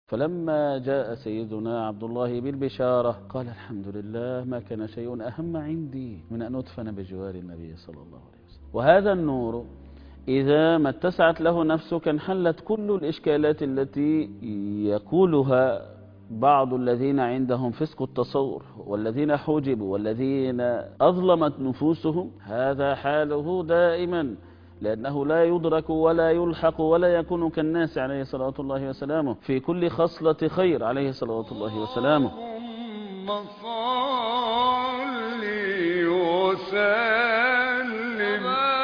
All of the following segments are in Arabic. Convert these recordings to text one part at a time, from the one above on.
فلما جاء سيدنا عبد الله بالبشارة قال الحمد لله، ما كان شيء أهم عندي من أن أدفن بجوار النبي صلى الله عليه وسلم. وهذا النور إذا ما اتسعت له نفسك انحلت كل الإشكالات التي يقولها بعض الذين عندهم فسق التصور، والذين حجبوا، والذين أظلمت نفوسهم. هذا حاله دائما، لأنه لا يدرك ولا يلحق ولا يكون كالناس عليه صلاة الله وسلامه في كل خصلة خير عليه صلاة الله وسلامه. اللهم صل وسلم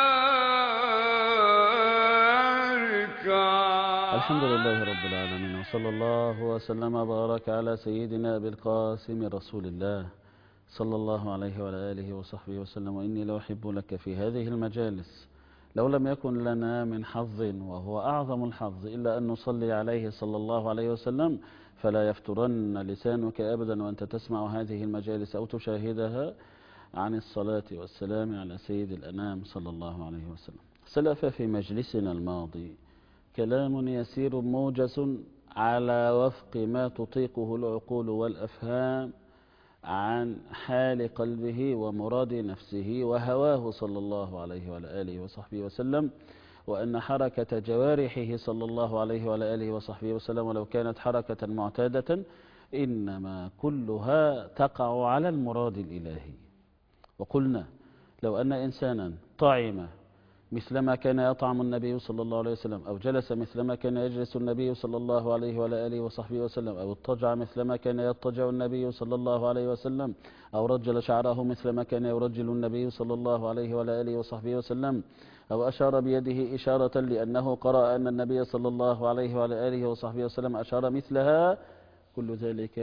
وبارك. الحمد لله رب العالمين، وصلى الله وسلم وبارك على سيدنا أبي القاسم رسول الله صلى الله عليه وعلى آله وصحبه وسلم. وإني لأحب لك في هذه المجالس لو لم يكن لنا من حظ، وهو أعظم الحظ، إلا أن نصلي عليه صلى الله عليه وسلم، فلا يفترن لسانك أبدا وأنت تسمع هذه المجالس أو تشاهدها عن الصلاة والسلام على سيد الأنام صلى الله عليه وسلم. سلف في مجلسنا الماضي كلام يسير موجز على وفق ما تطيقه العقول والأفهام عن حال قلبه ومراد نفسه وهواه صلى الله عليه وعلى آله وصحبه وسلم، وأن حركة جوارحه صلى الله عليه وعلى آله وصحبه وسلم ولو كانت حركة معتادة إنما كلها تقع على المراد الإلهي. وقلنا لو أن إنسانا طعم مثلما كان يطعم النبي صلى الله عليه وسلم، أو جلس مثلما كان يجلس النبي صلى الله عليه وعلى آله وصحبه وسلم، أو اضطجع مثلما كان يضطجع النبي صلى الله عليه وسلم، أو رجل شعره مثلما كان يرجل النبي صلى الله عليه وعلى آله وصحبه وسلم، أو أشار بيده إشارة لأنه قرأ أن النبي صلى الله عليه وعلى آله وصحبه وسلم أشار مثلها، كل ذلك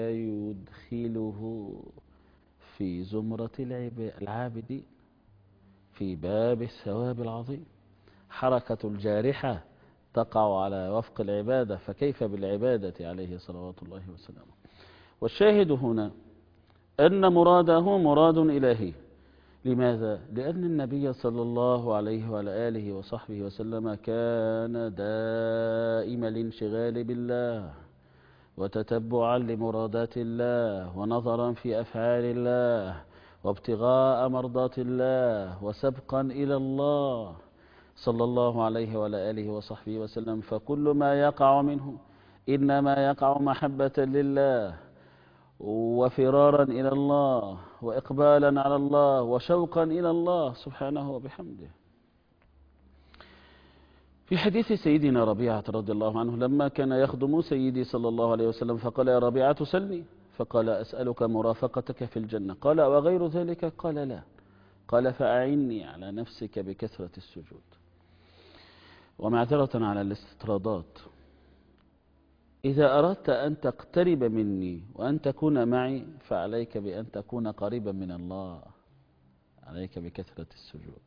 يدخله في زمرة العابدين في باب الثواب العظيم. حركة الجارحة تقع على وفق العبادة، فكيف بالعبادة عليه صلوات الله وسلامه. والشاهد هنا أن مراده مراد إلهي. لماذا؟ لأن النبي صلى الله عليه وعلى آله وصحبه وسلم كان دائم الانشغال بالله، وتتبعا لمرادات الله، ونظرا في أفعال الله، وابتغاء مرضات الله، وسبقا إلى الله صلى الله عليه وعلى آله وصحبه وسلم. فكل ما يقع منه إنما يقع محبة لله، وفرارا إلى الله، وإقبالا على الله، وشوقا إلى الله سبحانه وبحمده. في حديث سيدنا ربيعة رضي الله عنه لما كان يخدم سيدي صلى الله عليه وسلم فقال: يا ربيعة سلني. فقال: أسألك مرافقتك في الجنة. قال: وغير ذلك؟ قال: لا. قال: فأعني على نفسك بكثرة السجود. ومعذرة على الاستطرادات، إذا أردت أن تقترب مني وأن تكون معي فعليك بأن تكون قريبا من الله، عليك بكثرة السجود.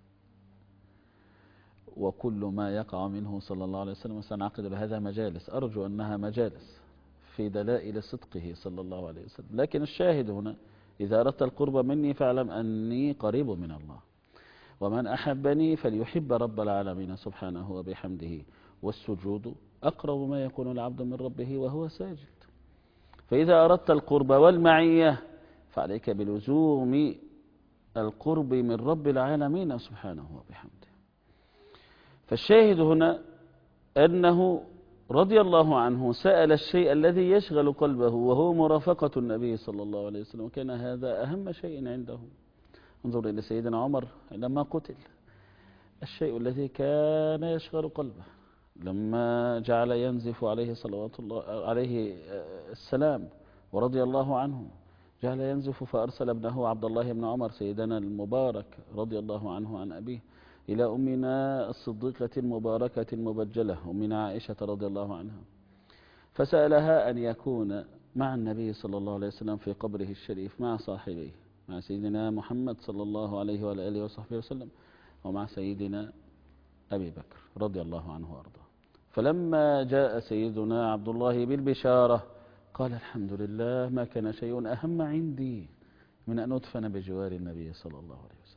وكل ما يقع منه صلى الله عليه وسلم، سنعقد لهذا مجالس، أرجو أنها مجالس في دلائل صدقه صلى الله عليه وسلم. لكن الشاهد هنا: إذا أردت القرب مني فاعلم أني قريب من الله، ومن أحبني فليحب رب العالمين سبحانه وبحمده. والسجود أقرب ما يكون العبد من ربه وهو ساجد. فإذا أردت القرب والمعية فعليك بلزوم القرب من رب العالمين سبحانه وبحمده. فالشاهد هنا أنه رضي الله عنه سأل الشيء الذي يشغل قلبه، وهو مرافقة النبي صلى الله عليه وسلم، وكان هذا أهم شيء عنده. انظر إلى سيدنا عمر لما قتل، الشيء الذي كان يشغل قلبه لما جعل ينزف عليه صلوات الله عليه السلام ورضي الله عنه، جعل ينزف، فأرسل ابنه عبد الله بن عمر سيدنا المبارك رضي الله عنه عن أبيه إلى أمنا الصديقة المباركة المبجلة أمنا عائشة رضي الله عنها، فسألها أن يكون مع النبي صلى الله عليه وسلم في قبره الشريف مع صاحبيه، مع سيدنا محمد صلى الله عليه وعلى آله وصحبه وسلم، ومع سيدنا أبي بكر رضي الله عنه وأرضاه. فلما جاء سيدنا عبد الله بالبشارة قال: الحمد لله، ما كان شيء أهم عندي من أن أدفن بجوار النبي صلى الله عليه وسلم.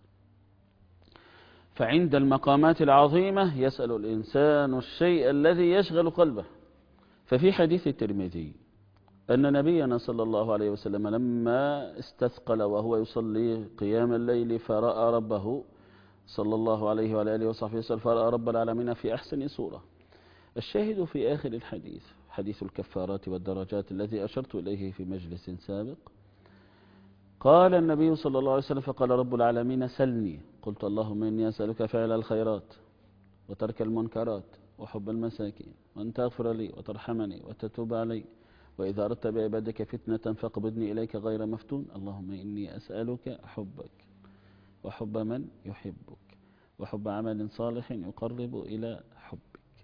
فعند المقامات العظيمة يسأل الإنسان الشيء الذي يشغل قلبه، ففي حديث الترمذي أن نبينا صلى الله عليه وسلم لما استثقل وهو يصلي قيام الليل فرأى ربه صلى الله عليه وعلى آله وصحبه وسلم، فرأى رب العالمين في أحسن صورة. الشاهد في آخر الحديث حديث الكفارات والدرجات الذي أشرت إليه في مجلس سابق، قال النبي صلى الله عليه وسلم: فقال رب العالمين: سلني. قلت: اللهم إني أسألك فعل الخيرات وترك المنكرات وحب المساكين، وأن تغفر لي وترحمني وتتوب علي، وإذا أردت بعبادك فتنة فاقبضني إليك غير مفتون. اللهم إني أسألك حبك وحب من يحبك وحب عمل صالح يقرب إلى حبك.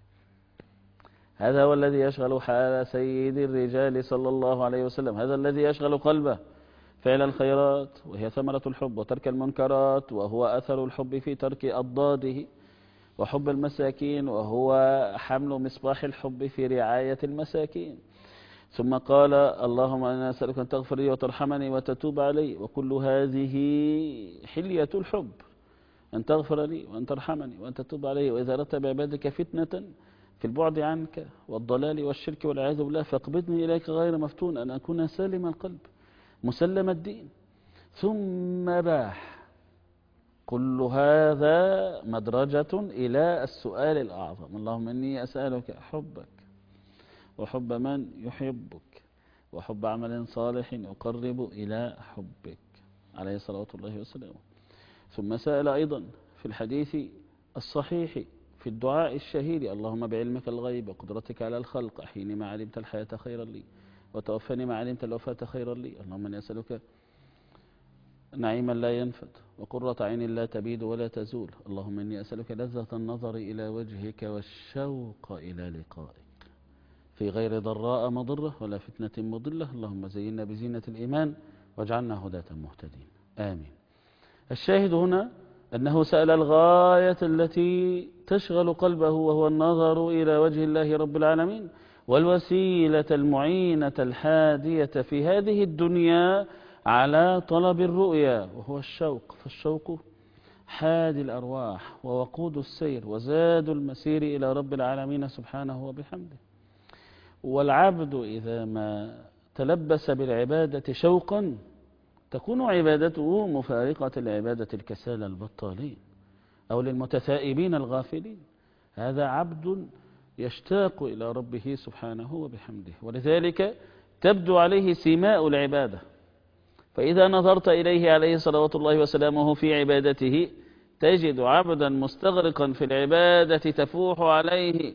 هذا هو الذي يشغل حال سيد الرجال صلى الله عليه وسلم، هذا الذي يشغل قلبه، فعل الخيرات وهي ثمرة الحب، وترك المنكرات وهو أثر الحب في ترك أضداده، وحب المساكين وهو حمل مصباح الحب في رعاية المساكين. ثم قال: اللهم أنا أسألك أن تغفر لي وترحمني وتتوب علي. وكل هذه حلية الحب، أن تغفر لي وأن ترحمني وأن تتوب علي، وإذا أردت بعبادك فتنة في البعد عنك والضلال والشرك والعياذ بالله فاقبضني إليك غير مفتون، أن أكون سالم القلب مسلم الدين. ثم باح كل هذا مدرجة إلى السؤال الأعظم: اللهم إني أسألك حبك وحب من يحبك وحب عمل صالح يقرب إلى حبك، عليه الصلاة والله وسلامه. ثم سأل أيضا في الحديث الصحيح في الدعاء الشهير: اللهم بعلمك الغيب وقدرتك على الخلق أحيني ما علمت الحياة خيرا لي وتوفني ما علمت الوفاة خيرا لي. اللهم إني أسألك نعيما لا ينفد وقرة عين لا تبيد ولا تزول. اللهم إني أسألك لذة النظر إلى وجهك والشوق إلى لقائك في غير ضراء مضرة ولا فتنة مضلة. اللهم زينا بزينة الإيمان واجعلنا هداة مهتدين، آمين. الشاهد هنا أنه سأل الغاية التي تشغل قلبه، وهو النظر إلى وجه الله رب العالمين، والوسيلة المعينة الحادية في هذه الدنيا على طلب الرؤيا، وهو الشوق. فالشوق حادي الأرواح ووقود السير وزاد المسير إلى رب العالمين سبحانه وبحمده. والعبد إذا ما تلبس بالعبادة شوقا تكون عبادته مفارقة لعبادة الكسالى البطالين أو للمتثائبين الغافلين. هذا عبد يشتاق إلى ربه سبحانه وبحمده، ولذلك تبدو عليه سماء العبادة. فإذا نظرت إليه عليه صلوات الله وسلامه في عبادته تجد عبدا مستغرقا في العبادة تفوح عليه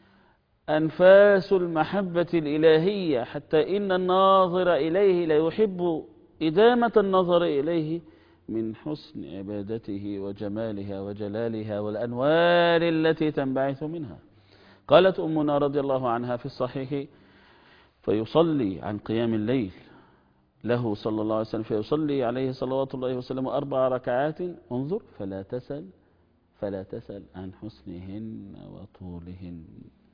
أنفاس المحبة الإلهية، حتى إن الناظر إليه لا يحب إدامة النظر إليه من حسن عبادته وجمالها وجلالها والأنوار التي تنبعث منها. قالت أمنا رضي الله عنها في الصحيح: فيصلي عن قيام الليل له صلى الله عليه وسلم، فيصلي عليه صلوات الله وسلم 4 ركعات، انظر: فلا تسل عن حسنهن وطولهن،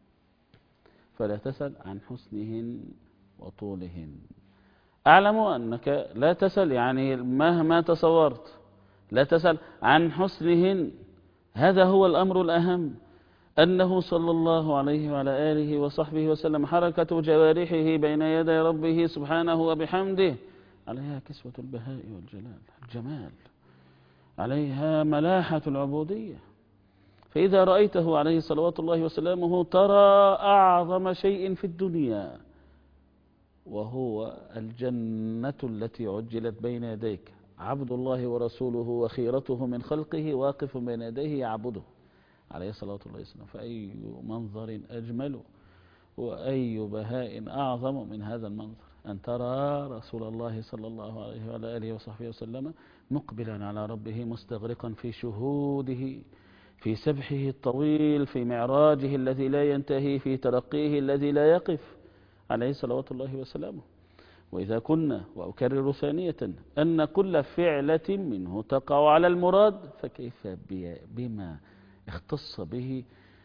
فلا تسل عن حسنهن وطولهن. أعلم أنك لا تسل، يعني مهما تصورت لا تسل عن حسنهن. هذا هو الأمر الأهم، أنه صلى الله عليه وعلى آله وصحبه وسلم حركة جوارحه بين يدي ربه سبحانه وبحمده عليها كسوة البهاء والجلال، الجمال، عليها ملاحة العبودية. فإذا رأيته عليه صلوات الله وسلامه ترى أعظم شيء في الدنيا، وهو الجنة التي عجلت بين يديك، عبد الله ورسوله وخيرته من خلقه واقف بين يديه يعبده عليه الصلاة والسلام. فأي منظر أجمل وأي بهاء أعظم من هذا المنظر، أن ترى رسول الله صلى الله عليه وعلى آله وصحبه وسلم مقبلا على ربه مستغرقا في شهوده، في سبحه الطويل، في معراجه الذي لا ينتهي، في ترقيه الذي لا يقف عليه صلوات الله وسلامه. وإذا كنا، وأكرر ثانية، أن كل فعلة منه تقع على المراد، فكيف بما اختص به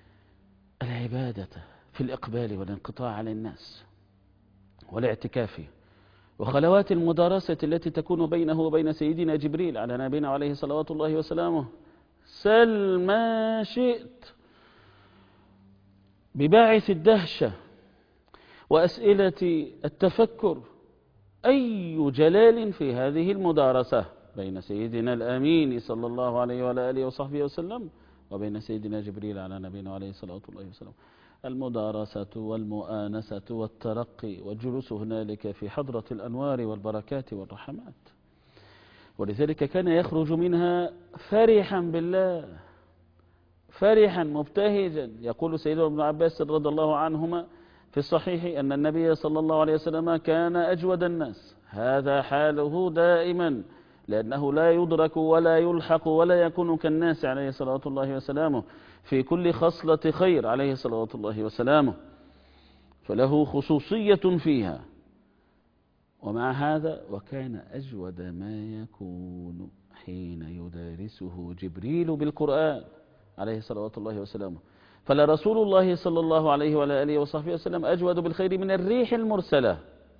العبادة في الإقبال والانقطاع عن الناس والاعتكاف وخلوات المدارسة التي تكون بينه وبين سيدنا جبريل على نبينا عليه صلوات الله وسلامه. سل ما شئت بباعث الدهشة وأسئلة التفكر. أي جلال في هذه المدارسة بين سيدنا الأمين صلى الله عليه وعلى آله وصحبه وسلم وبين سيدنا جبريل على نبينا عليه الصلاة والسلام. المدارسة والمؤانسة والترقي والجلوس هنالك في حضرة الأنوار والبركات والرحمات. ولذلك كان يخرج منها فرحا بالله، فرحا مبتهجا. يقول سيدنا ابن عباس رضي الله عنهما في الصحيح أن النبي صلى الله عليه وسلم كان أجود الناس، هذا حاله دائما، لأنه لا يدرك ولا يلحق ولا يكون كالناس عليه صلاة الله وسلامه في كل خصلة خير عليه صلاة الله وسلامه، فله خصوصية فيها. ومع هذا وكان أجود ما يكون حين يدارسه جبريل بالقرآن عليه صلاة الله وسلامه. فلرسول الله صلى الله عليه وعلى آله وصحبه وسلم أجود بالخير من الريح المرسلة.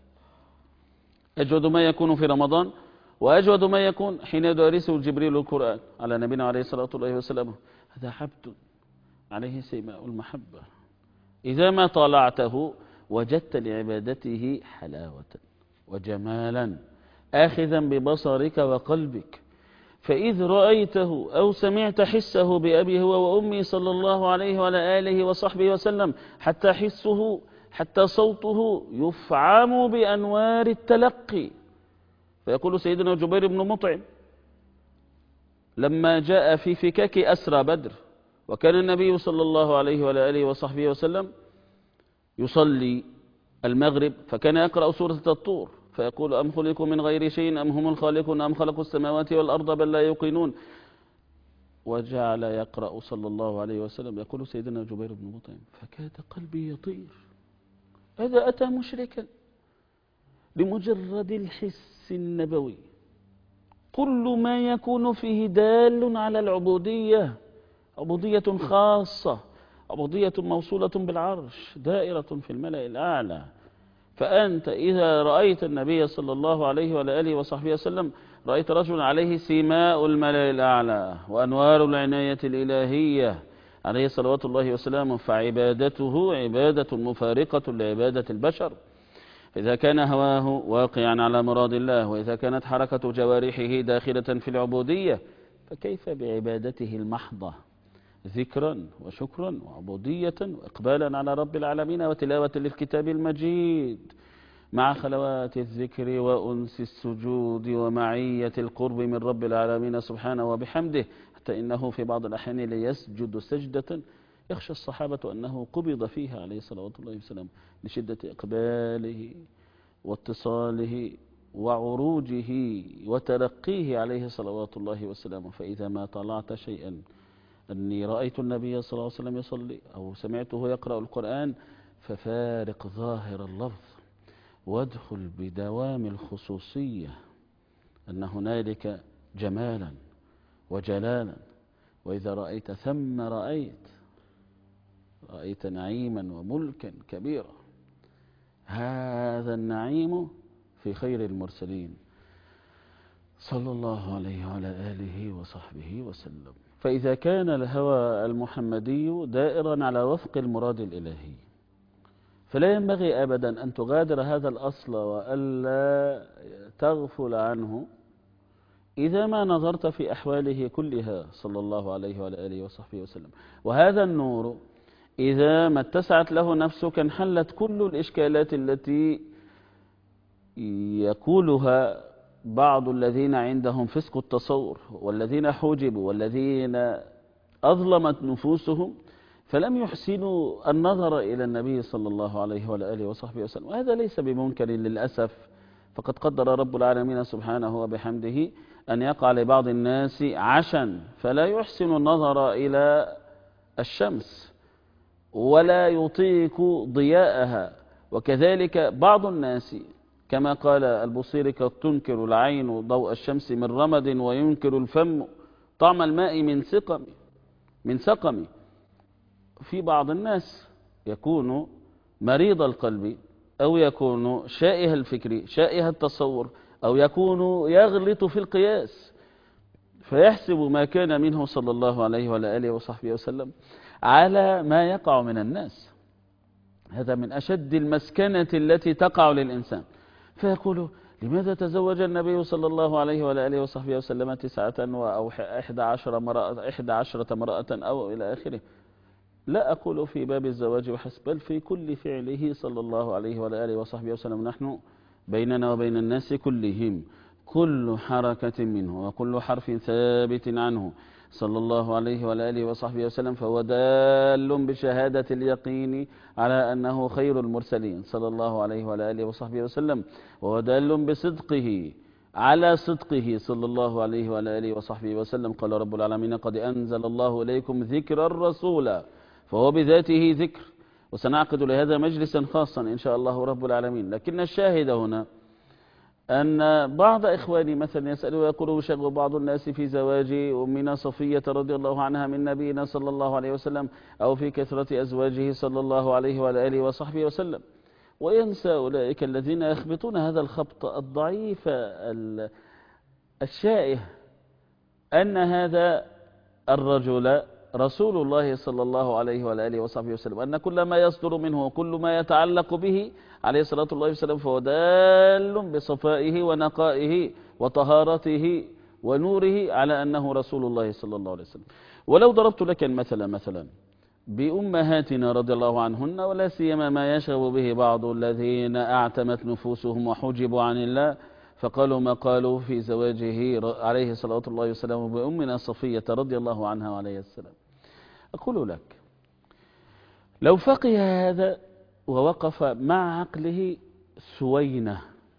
أجود ما يكون في رمضان، وأجود ما يكون حين يدارسه جبريل القرآن على نبينا عليه الصلاة والله وسلم. هذا عبد عليه سيماء المحبة، إذا ما طالعته وجدت لعبادته حلاوة وجمالا آخذا ببصرك وقلبك. فإذ رأيته أو سمعت حسه بأبي هو وأمي صلى الله عليه وعلى آله وصحبه وسلم، حتى حسه حتى صوته يفعم بأنوار التلقي. فيقول سيدنا جبير بن مطعم لما جاء في فكاك أسرى بدر، وكان النبي صلى الله عليه وعلى آله وصحبه وسلم يصلي المغرب، فكان يقرأ سورة الطور فيقول أم خلقوا من غير شيء أم هم الخالقون أم خلقوا السماوات والأرض بل لا يوقنون. وجعل يقرأ صلى الله عليه وسلم. يقول سيدنا جبير بن مطعم فكاد قلبي يطير. هذا أتى مشركا لمجرد الحس النبوي، كل ما يكون فيه دال على العبودية، عبودية خاصة، عبودية موصولة بالعرش، دائرة في الملأ الأعلى. فأنت إذا رأيت النبي صلى الله عليه وعلى آله وصحبه وسلم رأيت رجلا عليه سيماء الملأ الأعلى وأنوار العناية الإلهية عليه صلوات الله وسلامه، فعبادته عبادة مفارقة لعبادة البشر. إذا كان هواه واقعا على مراد الله، وإذا كانت حركة جوارحه داخلة في العبودية، فكيف بعبادته المحضة، ذكرا وشكرا وعبودية وإقبالا على رب العالمين وتلاوة للكتاب المجيد مع خلوات الذكر وأنس السجود ومعية القرب من رب العالمين سبحانه وبحمده، حتى إنه في بعض الأحيان ليسجد سجدة يخشى الصحابة أنه قبض فيها عليه صلوات الله وسلامه لشدة إقباله واتصاله وعروجه وتلقيه عليه صلوات الله وسلامه. فإذا ما طلعت شيئا، أني رأيت النبي صلى الله عليه وسلم يصلي أو سمعته يقرأ القرآن، ففارق ظاهر اللفظ وادخل بدوام الخصوصية، أن هنالك جمالا وجلالا. وإذا رأيت ثم رأيت نعيما وملكا كبيرا. هذا النعيم في خير المرسلين صلى الله عليه وعلى آله وصحبه وسلم. فإذا كان الهوى المحمدي دائرا على وفق المراد الإلهي، فلا ينبغي أبدا أن تغادر هذا الأصل وألا تغفل عنه إذا ما نظرت في أحواله كلها صلى الله عليه وعلى آله وصحبه وسلم. وهذا النور إذا ما اتسعت له نفسك انحلت كل الإشكالات التي يقولها بعض الذين عندهم فسق التصور، والذين حجبوا، والذين أظلمت نفوسهم فلم يحسنوا النظر إلى النبي صلى الله عليه وعلى آله وصحبه وسلم. وهذا ليس بمنكر للأسف، فقد قدر رب العالمين سبحانه وبحمده أن يقع لبعض الناس عشا فلا يحسن النظر إلى الشمس ولا يطيق ضياءها. وكذلك بعض الناس كما قال البصيري قد تنكر العين ضوء الشمس من رمد وينكر الفم طعم الماء من سقم. في بعض الناس يكون مريض القلب، أو يكون شائه الفكر شائه التصور، أو يكون يغلط في القياس فيحسب ما كان منه صلى الله عليه وعلى آله وصحبه وسلم على ما يقع من الناس. هذا من أشد المسكنة التي تقع للإنسان. فيقول لماذا تزوج النبي صلى الله عليه وآله وصحبه وسلم 9 أو 11 امرأة أو إلى آخره. لا أقول في باب الزواج وحسب، بل في كل فعله صلى الله عليه وآله وصحبه وسلم. نحن بيننا وبين الناس كلهم كل حركة منه وكل حرف ثابت عنه صلى الله عليه وآله وصحبه وسلم، فهو دال بشهادة اليقين على أنه خير المرسلين صلى الله عليه وآله وصحبه وسلم، وهو دال بصدقه على صدقه صلى الله عليه وآله وصحبه وسلم. قال رب العالمين: قد أنزل الله إليكم ذكر الرسول، فهو بذاته ذكر، وسنعقد لهذا مجلسا خاصا إن شاء الله رب العالمين. لكن الشاهد هنا أن بعض إخواني مثلا يسألوا ويقولوا: شغل بعض الناس في زواج أمنا صفية رضي الله عنها من نبينا صلى الله عليه وسلم، أو في كثرة أزواجه صلى الله عليه وآله وصحبه وسلم، وينسى أولئك الذين يخبطون هذا الخبط الضعيف الشائه أن هذا الرجل رسول الله صلى الله عليه وآله وصحبه وسلم، أن كل ما يصدر منه وكل ما يتعلق به عليه الصلاة والسلام فهو دال بصفائه ونقائه وطهارته ونوره على أنه رسول الله صلى الله عليه وسلم. ولو ضربت لك المثل مثلا بأمهاتنا رضي الله عنهن، ولا سيما ما يشغب به بعض الذين أعتمت نفوسهم وحجبوا عن الله فقالوا ما قالوا في زواجه عليه الصلاة والسلام بأمنا صفية رضي الله عنها وعليه السلام. أقول لك لو فقه هذا ووقف مع عقله سوينة،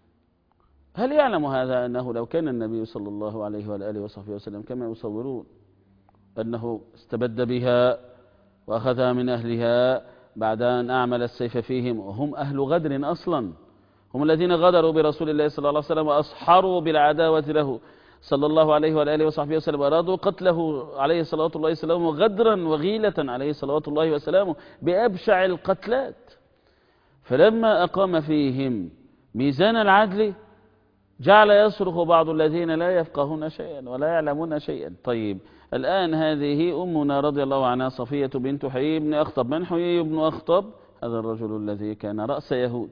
هل يعلم هذا أنه لو كان النبي صلى الله عليه وآله وصحبه وسلم كما يصورون أنه استبد بها وأخذها من أهلها بعد أن أعمل السيف فيهم، وهم أهل غدر أصلا، هم الذين غدروا برسول الله صلى الله عليه وسلم وأصحروا بالعداوة له صلى الله عليه وآله وصحبه وسلم، أرادوا قتله عليه الصلاة والسلام غدرا وغيلة عليه الصلاة والسلام بأبشع القتلات. فلما أقام فيهم ميزان العدل جعل يصرخ بعض الذين لا يفقهون شيئا ولا يعلمون شيئا. طيب الآن هذه أمنا رضي الله عنها صفية بنت حيي بن أخطب. من حيي بن أخطب؟ هذا الرجل الذي كان رأس يهود،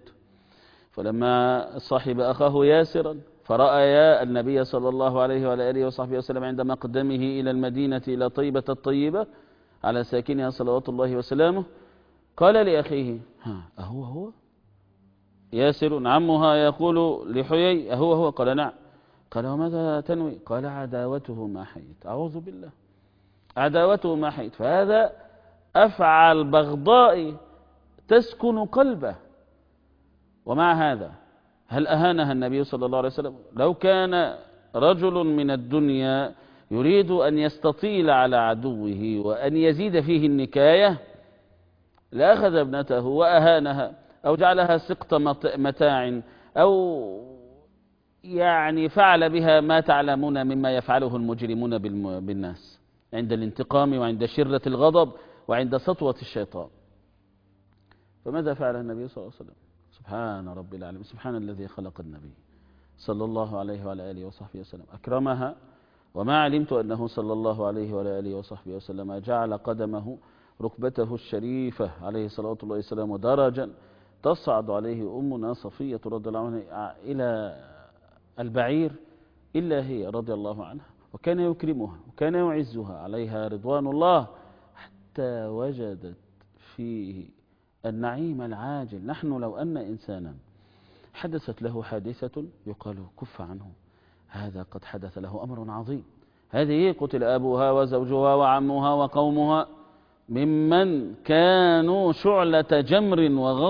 فلما صاحب أخاه ياسرا فرأى النبي صلى الله عليه وآله وصحبه وسلم عند مقدمه إلى المدينة إلى طيبة الطيبة على ساكنها صلوات الله وسلامه، قال لأخيه: أهو ياسر عمها يقول لحيي أهو؟ قال: نعم. قال: وماذا تنوي؟ قال: عداوته ما حيت. أعوذ بالله، عداوته ما حيت. فهذا أفعل بغضاء تسكن قلبه. ومع هذا هل أهانها النبي صلى الله عليه وسلم؟ لو كان رجل من الدنيا يريد أن يستطيل على عدوه وأن يزيد فيه النكاية لأخذ ابنته وأهانها، أو جعلها سقط متاع، أو يعني فعل بها ما تعلمون مما يفعله المجرمون بالناس عند الانتقام وعند شرة الغضب وعند سطوة الشيطان. فماذا فعل النبي صلى الله عليه وسلم؟ سبحان رب العالمين، سبحان الذي خلق النبي صلى الله عليه وعلى آله وصحبه وسلم، أكرمها. وما علمت أنه صلى الله عليه وعلى آله وصحبه وسلم جعل قدمه ركبته الشريفة عليه الصلاة والسلام درجا تصعد عليه أمنا صفية رضي الله عنها إلى البعير إلا هي رضي الله عنها، وكان يكرمها وكان يعزها عليها رضوان الله حتى وجدت فيه النعيم العاجل. نحن لو أن إنسانا حدثت له حادثة يقال كف عنه، هذا قد حدث له أمر عظيم، هذه قتل أبوها وزوجها وعمها وقومها ممن كانوا شعلة جمر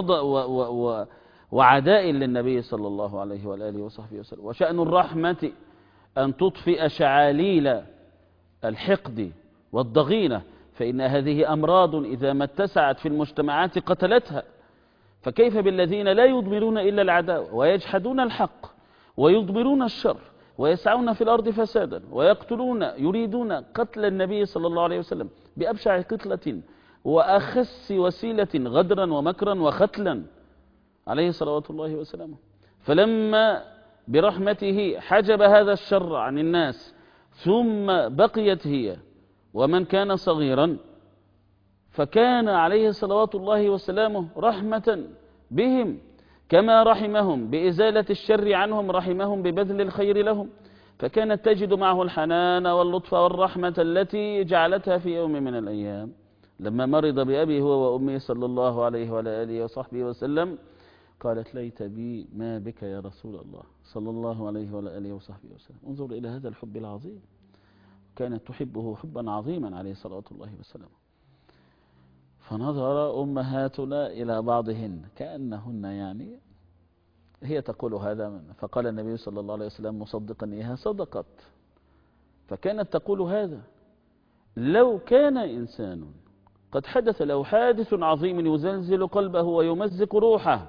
وعداء للنبي صلى الله عليه وآله وصحبه وسلم. وشأن الرحمة أن تطفئ شعاليل الحقد والضغينة، فإن هذه أمراض إذا ما اتسعت في المجتمعات قتلتها. فكيف بالذين لا يضمرون إلا العداوة ويجحدون الحق ويضمرون الشر ويسعون في الأرض فسادا ويقتلون، يريدون قتل النبي صلى الله عليه وسلم بأبشع قتلة وأخس وسيلة غدرا ومكرا وختلا عليه صلوات الله وسلامه. فلما برحمته حجب هذا الشر عن الناس ثم بقيت هي ومن كان صغيرا، فكان عليه صلوات الله وسلامه رحمة بهم، كما رحمهم بإزالة الشر عنهم رحمهم ببذل الخير لهم. فكانت تجد معه الحنان واللطف والرحمة التي جعلتها في يوم من الأيام لما مرض بأبي هو وأمي صلى الله عليه وعلى آله وصحبه وسلم قالت: ليت بي ما بك يا رسول الله صلى الله عليه وعلى آله وصحبه وسلم. انظر إلى هذا الحب العظيم، كانت تحبه حبا عظيما عليه صلوات الله وسلامه. فنظر أمهاتنا إلى بعضهن كأنهن يعني هي تقول هذا، فقال النبي صلى الله عليه وسلم مصدقا إياها: صدقت. فكانت تقول هذا. لو كان إنسان قد حدث له حادث عظيم يزلزل قلبه ويمزق روحه،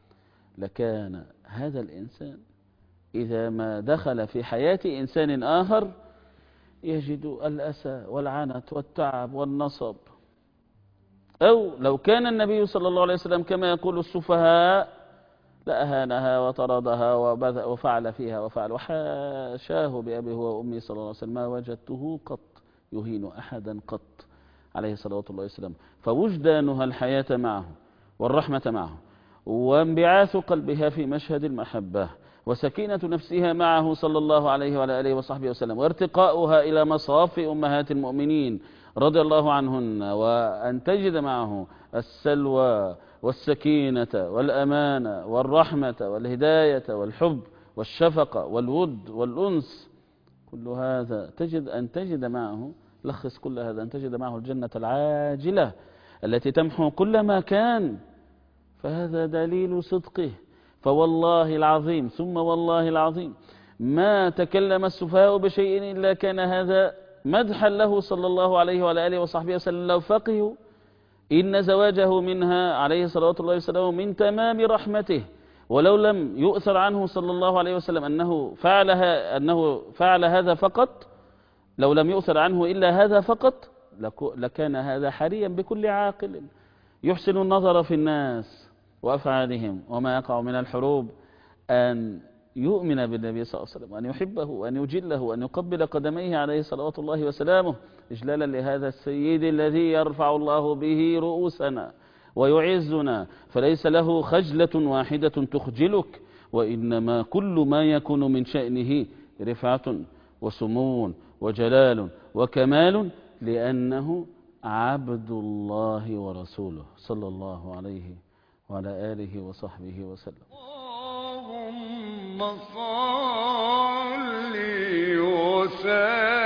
لكان هذا الإنسان إذا ما دخل في حياة إنسان آخر يجد الأسى والعنت والتعب والنصب. أو لو كان النبي صلى الله عليه وسلم كما يقول السفهاء لأهانها وطردها وفعل فيها وفعل، وحاشاه بأبي هو وأمي صلى الله عليه وسلم ما وجدته قط يهين أحدا قط عليه صلوات الله وسلامه. فوجدانها الحياة معه والرحمة معه وانبعاث قلبها في مشهد المحبة وسكينة نفسها معه صلى الله عليه وعلى آله وصحبه وسلم وارتقاؤها إلى مصاف أمهات المؤمنين رضي الله عنهن، وأن تجد معه السلوى والسكينة والأمانة والرحمة والهداية والحب والشفقة والود والأنس، كل هذا تجد معه، لخص كل هذا، أن تجد معه الجنة العاجلة التي تمحو كل ما كان. فهذا دليل صدقه. فوالله العظيم ثم والله العظيم ما تكلم السفهاء بشيء إلا كان هذا مدحا له صلى الله عليه وعلى آله وصحبه وسلم لو فقهوا إن زواجه منها عليه صلوات الله وسلامه من تمام رحمته. ولو لم يؤثر عنه صلى الله عليه وسلم أنه فعل هذا فقط، لو لم يؤثر عنه إلا هذا فقط، لكان هذا حريا بكل عاقل يحسن النظر في الناس وأفعالهم وما يقع من الحروب أن يؤمن بالنبي صلى الله عليه وسلم وأن يحبه وأن يجله وأن يقبل قدميه عليه صلوات الله وسلامه إجلالا لهذا السيد الذي يرفع الله به رؤوسنا ويعزنا، فليس له خجلة واحدة تخجلك، وإنما كل ما يكون من شأنه رفعة وسمو وجلال وكمال، لأنه عبد الله ورسوله صلى الله عليه وعلى آله وصحبه وسلم. اللهم صل وسلم